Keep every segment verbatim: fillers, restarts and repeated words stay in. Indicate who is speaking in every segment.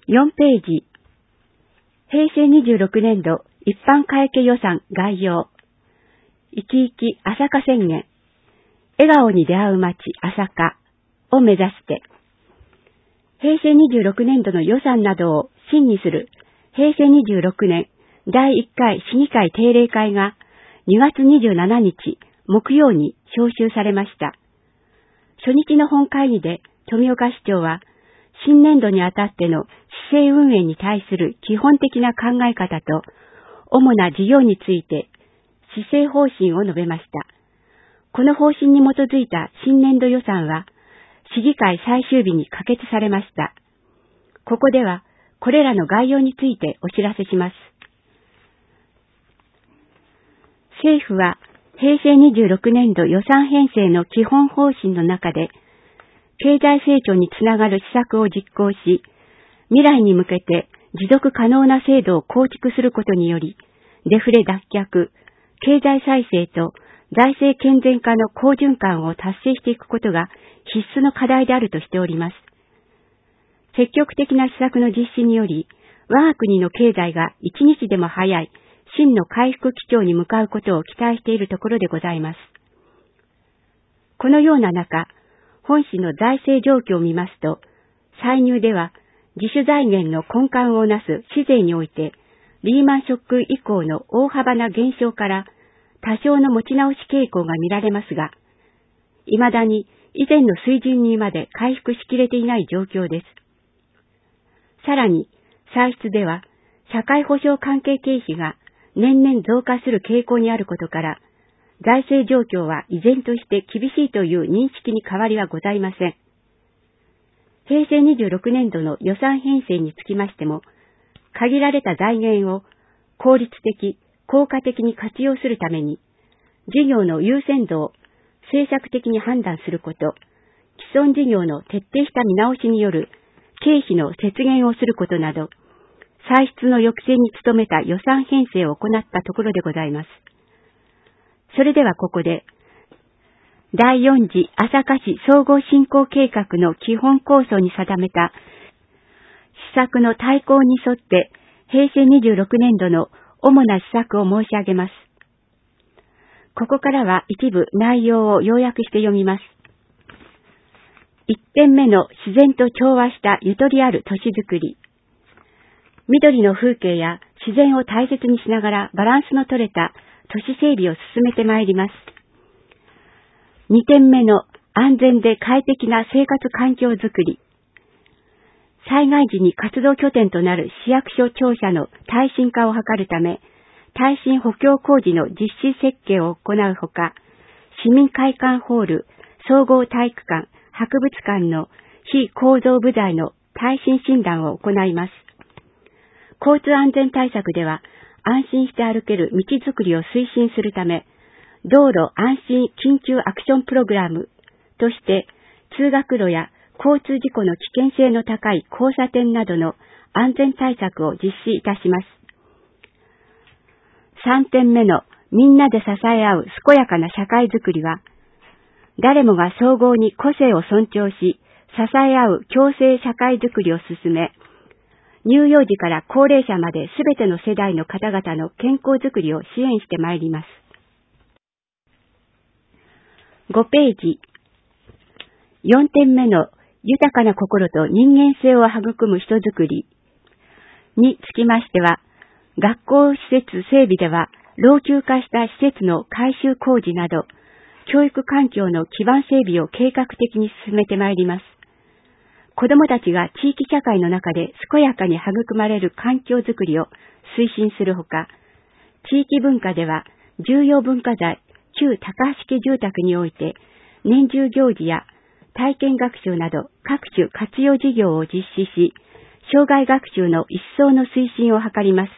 Speaker 1: よんページ、へいせいにじゅうろくねんど一般会計予算概要。いちいち朝霞宣言。笑顔に出会う街朝霞を目指して、へいせいにじゅうろくねんどの予算などを審議するへいせいにじゅうろくねんだいいっかい市議会定例会がにがつにじゅうしちにち木曜に招集されました。初日の本会議で富岡市長は新年度にあたっての市政運営に対する基本的な考え方と主な事業について施政方針を述べました。この方針に基づいた新年度予算は市議会最終日に可決されました。ここではこれらの概要についてお知らせします。政府はへいせいにじゅうろくねんど予算編成の基本方針の中で経済成長につながる施策を実行し、未来に向けて持続可能な制度を構築することにより、デフレ脱却、経済再生と財政健全化の好循環を達成していくことが必須の課題であるとしております。積極的な施策の実施により、我が国の経済が一日でも早い真の回復基調に向かうことを期待しているところでございます。このような中、本市の財政状況を見ますと、歳入では自主財源の根幹をなす市税において、リーマンショック以降の大幅な減少から多少の持ち直し傾向が見られますが、未だに以前の水準にまで回復しきれていない状況です。さらに、歳出では社会保障関係経費が年々増加する傾向にあることから、財政状況は依然として厳しいという認識に変わりはございません。へいせいにじゅうろくねんどの予算編成につきましても、限られた財源を効率的、効果的に活用するために、事業の優先度を政策的に判断すること、既存事業の徹底した見直しによる経費の節減をすることなど、歳出の抑制に努めた予算編成を行ったところでございます。それではここで、だいよん次朝霞市総合振興計画の基本構想に定めた施策の大綱に沿ってへいせいにじゅうろくねんどの主な施策を申し上げます。ここからは一部内容を要約して読みます。いってんめの自然と調和したゆとりある都市づくり。緑の風景や自然を大切にしながらバランスの取れた都市整備を進めてまいります。にてんめの安全で快適な生活環境づくり。災害時に活動拠点となる市役所庁舎の耐震化を図るため、耐震補強工事の実施設計を行うほか、市民会館ホール、総合体育館、博物館の非構造部材の耐震診断を行います。交通安全対策では、安心して歩ける道づくりを推進するため、道路安心緊急アクションプログラムとして、通学路や交通事故の危険性の高い交差点などの安全対策を実施いたします。さんてんめのみんなで支え合う健やかな社会づくりは、誰もが総合に個性を尊重し、支え合う共生社会づくりを進め、乳幼児から高齢者まで全ての世代の方々の健康づくりを支援してまいります。ごページ。よんてんめの豊かな心と人間性を育む人づくりにつきましては、学校施設整備では老朽化した施設の改修工事など、教育環境の基盤整備を計画的に進めてまいります。子どもたちが地域社会の中で健やかに育まれる環境づくりを推進するほか、地域文化では重要文化財、旧高橋家住宅において年中行事や体験学習など各種活用事業を実施し、生涯学習の一層の推進を図ります。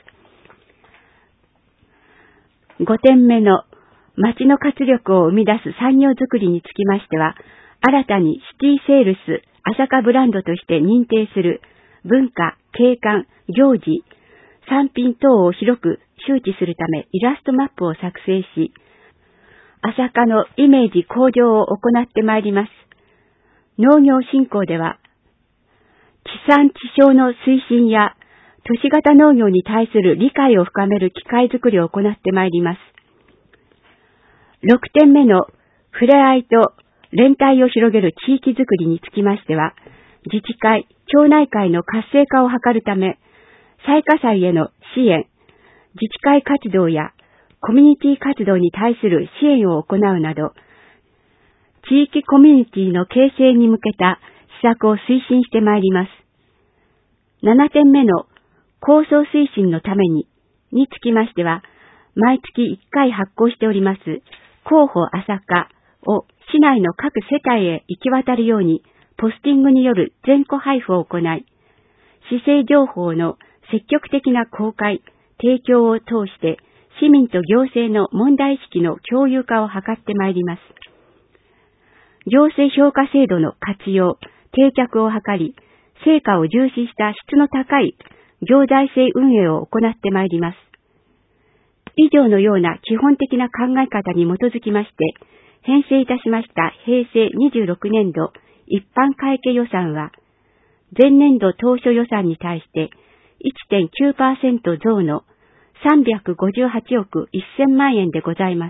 Speaker 1: ごてんめの町の活力を生み出す産業づくりにつきましては、新たにシティセールス朝霞ブランドとして認定する文化、景観、行事、産品等を広く周知するためイラストマップを作成し、朝霞のイメージ向上を行ってまいります。農業振興では、 地産地消の推進や都市型農業に対する理解を深める機会づくりを行ってまいります。ろくてんめの触れ合いと連帯を広げる地域づくりにつきましては、自治会、町内会の活性化を図るため、最下祭への支援、自治会活動やコミュニティ活動に対する支援を行うなど、地域コミュニティの形成に向けた施策を推進してまいります。ななてんめの構想推進のためににつきましては、毎月いっかい発行しております広報朝霞を市内の各世帯へ行き渡るようにポスティングによる全戸配布を行い、市政情報の積極的な公開、提供を通して市民と行政の問題意識の共有化を図ってまいります。行政評価制度の活用、定着を図り、成果を重視した質の高い行財政運営を行ってまいります。以上のような基本的な考え方に基づきまして、編成いたしました平成にじゅうろくねんど一般会計予算は、前年度当初予算に対して いってんきゅうパーセント 増のさんびゃくごじゅうはちおくせんまんえんでございます。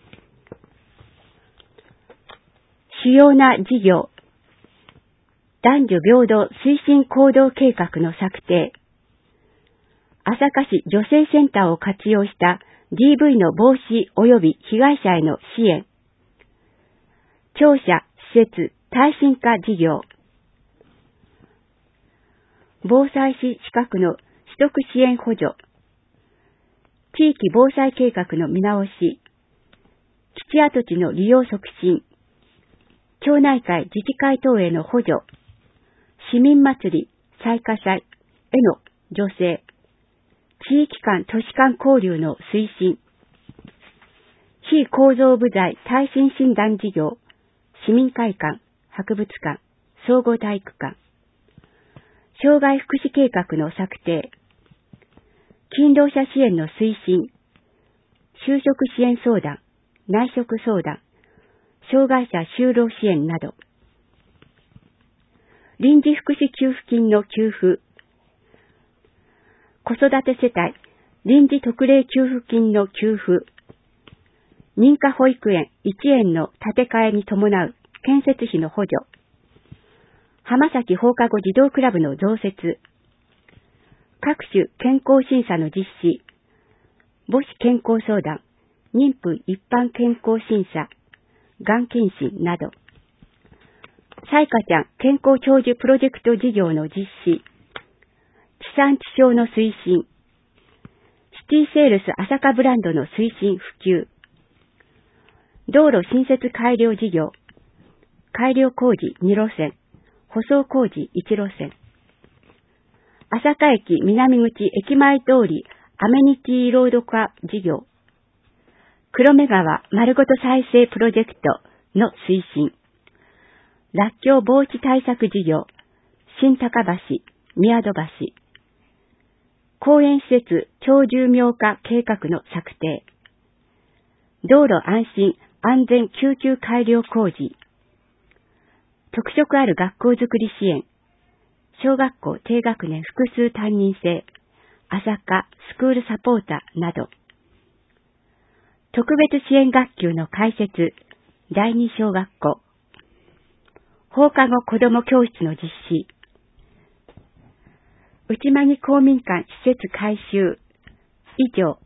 Speaker 1: 主要な事業、男女平等推進行動計画の策定、朝霞市女性センターを活用した ディーブイ の防止及び被害者への支援、庁舎、施設、耐震化事業、防災士資格の取得支援補助、地域防災計画の見直し、基地跡地の利用促進、町内会自治会等への補助、市民祭り、最下祭への助成、地域間都市間交流の推進、非構造部材耐震診断事業、市民会館、博物館、総合体育館、障害福祉計画の策定、勤労者支援の推進、就職支援相談、内職相談、障害者就労支援など、臨時福祉給付金の給付、子育て世帯臨時特例給付金の給付、認可保育園いちえんの建て替えに伴う建設費の補助、浜崎放課後児童クラブの増設、各種健康審査の実施、母子健康相談、妊婦一般健康審査、がん検診など、さいかちゃん健康長寿プロジェクト事業の実施、地産地消の推進、シティセールス朝霞ブランドの推進普及、道路新設改良事業、改良工事に路線、舗装工事いち路線、朝霞駅南口駅前通りアメニティロード化事業、黒目川丸ごと再生プロジェクトの推進、らっきょう防止対策事業、新高橋、宮戸橋、公園施設長寿命化計画の策定、道路安心安全救急改良工事、特色ある学校づくり支援、小学校低学年複数担任制、朝霞スクールサポーターなど、特別支援学級の開設、だいに小学校、放課後子ども教室の実施、内間に公民館施設改修、以上、